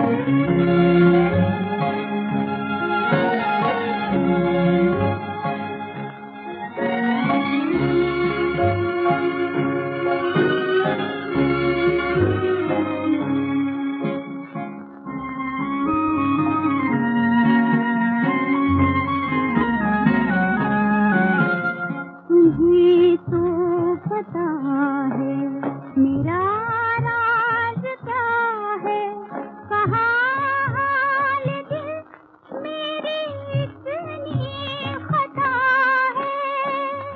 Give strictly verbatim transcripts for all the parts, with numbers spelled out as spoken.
तुझे तो पता है मेरा राज क्या है, कहाँ हाल दिल मेरी इतनी खता है।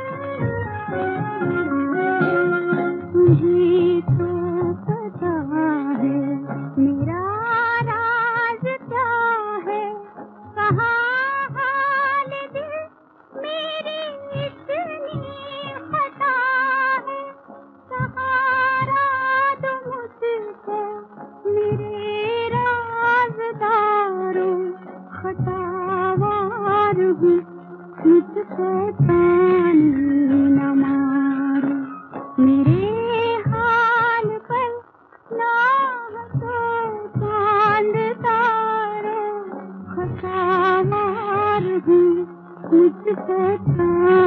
तुझे तो पता है मेरा राज क्या है, कहाँ हाल दिल मेरी इतनी खता है। सहारा दो मुझको मेरे राज़दारो, खतावार हूँ मुझको ताने न मारो। मेरे हाल पर ना हंसो चांद तारो, खतावार हूँ मुझको ताने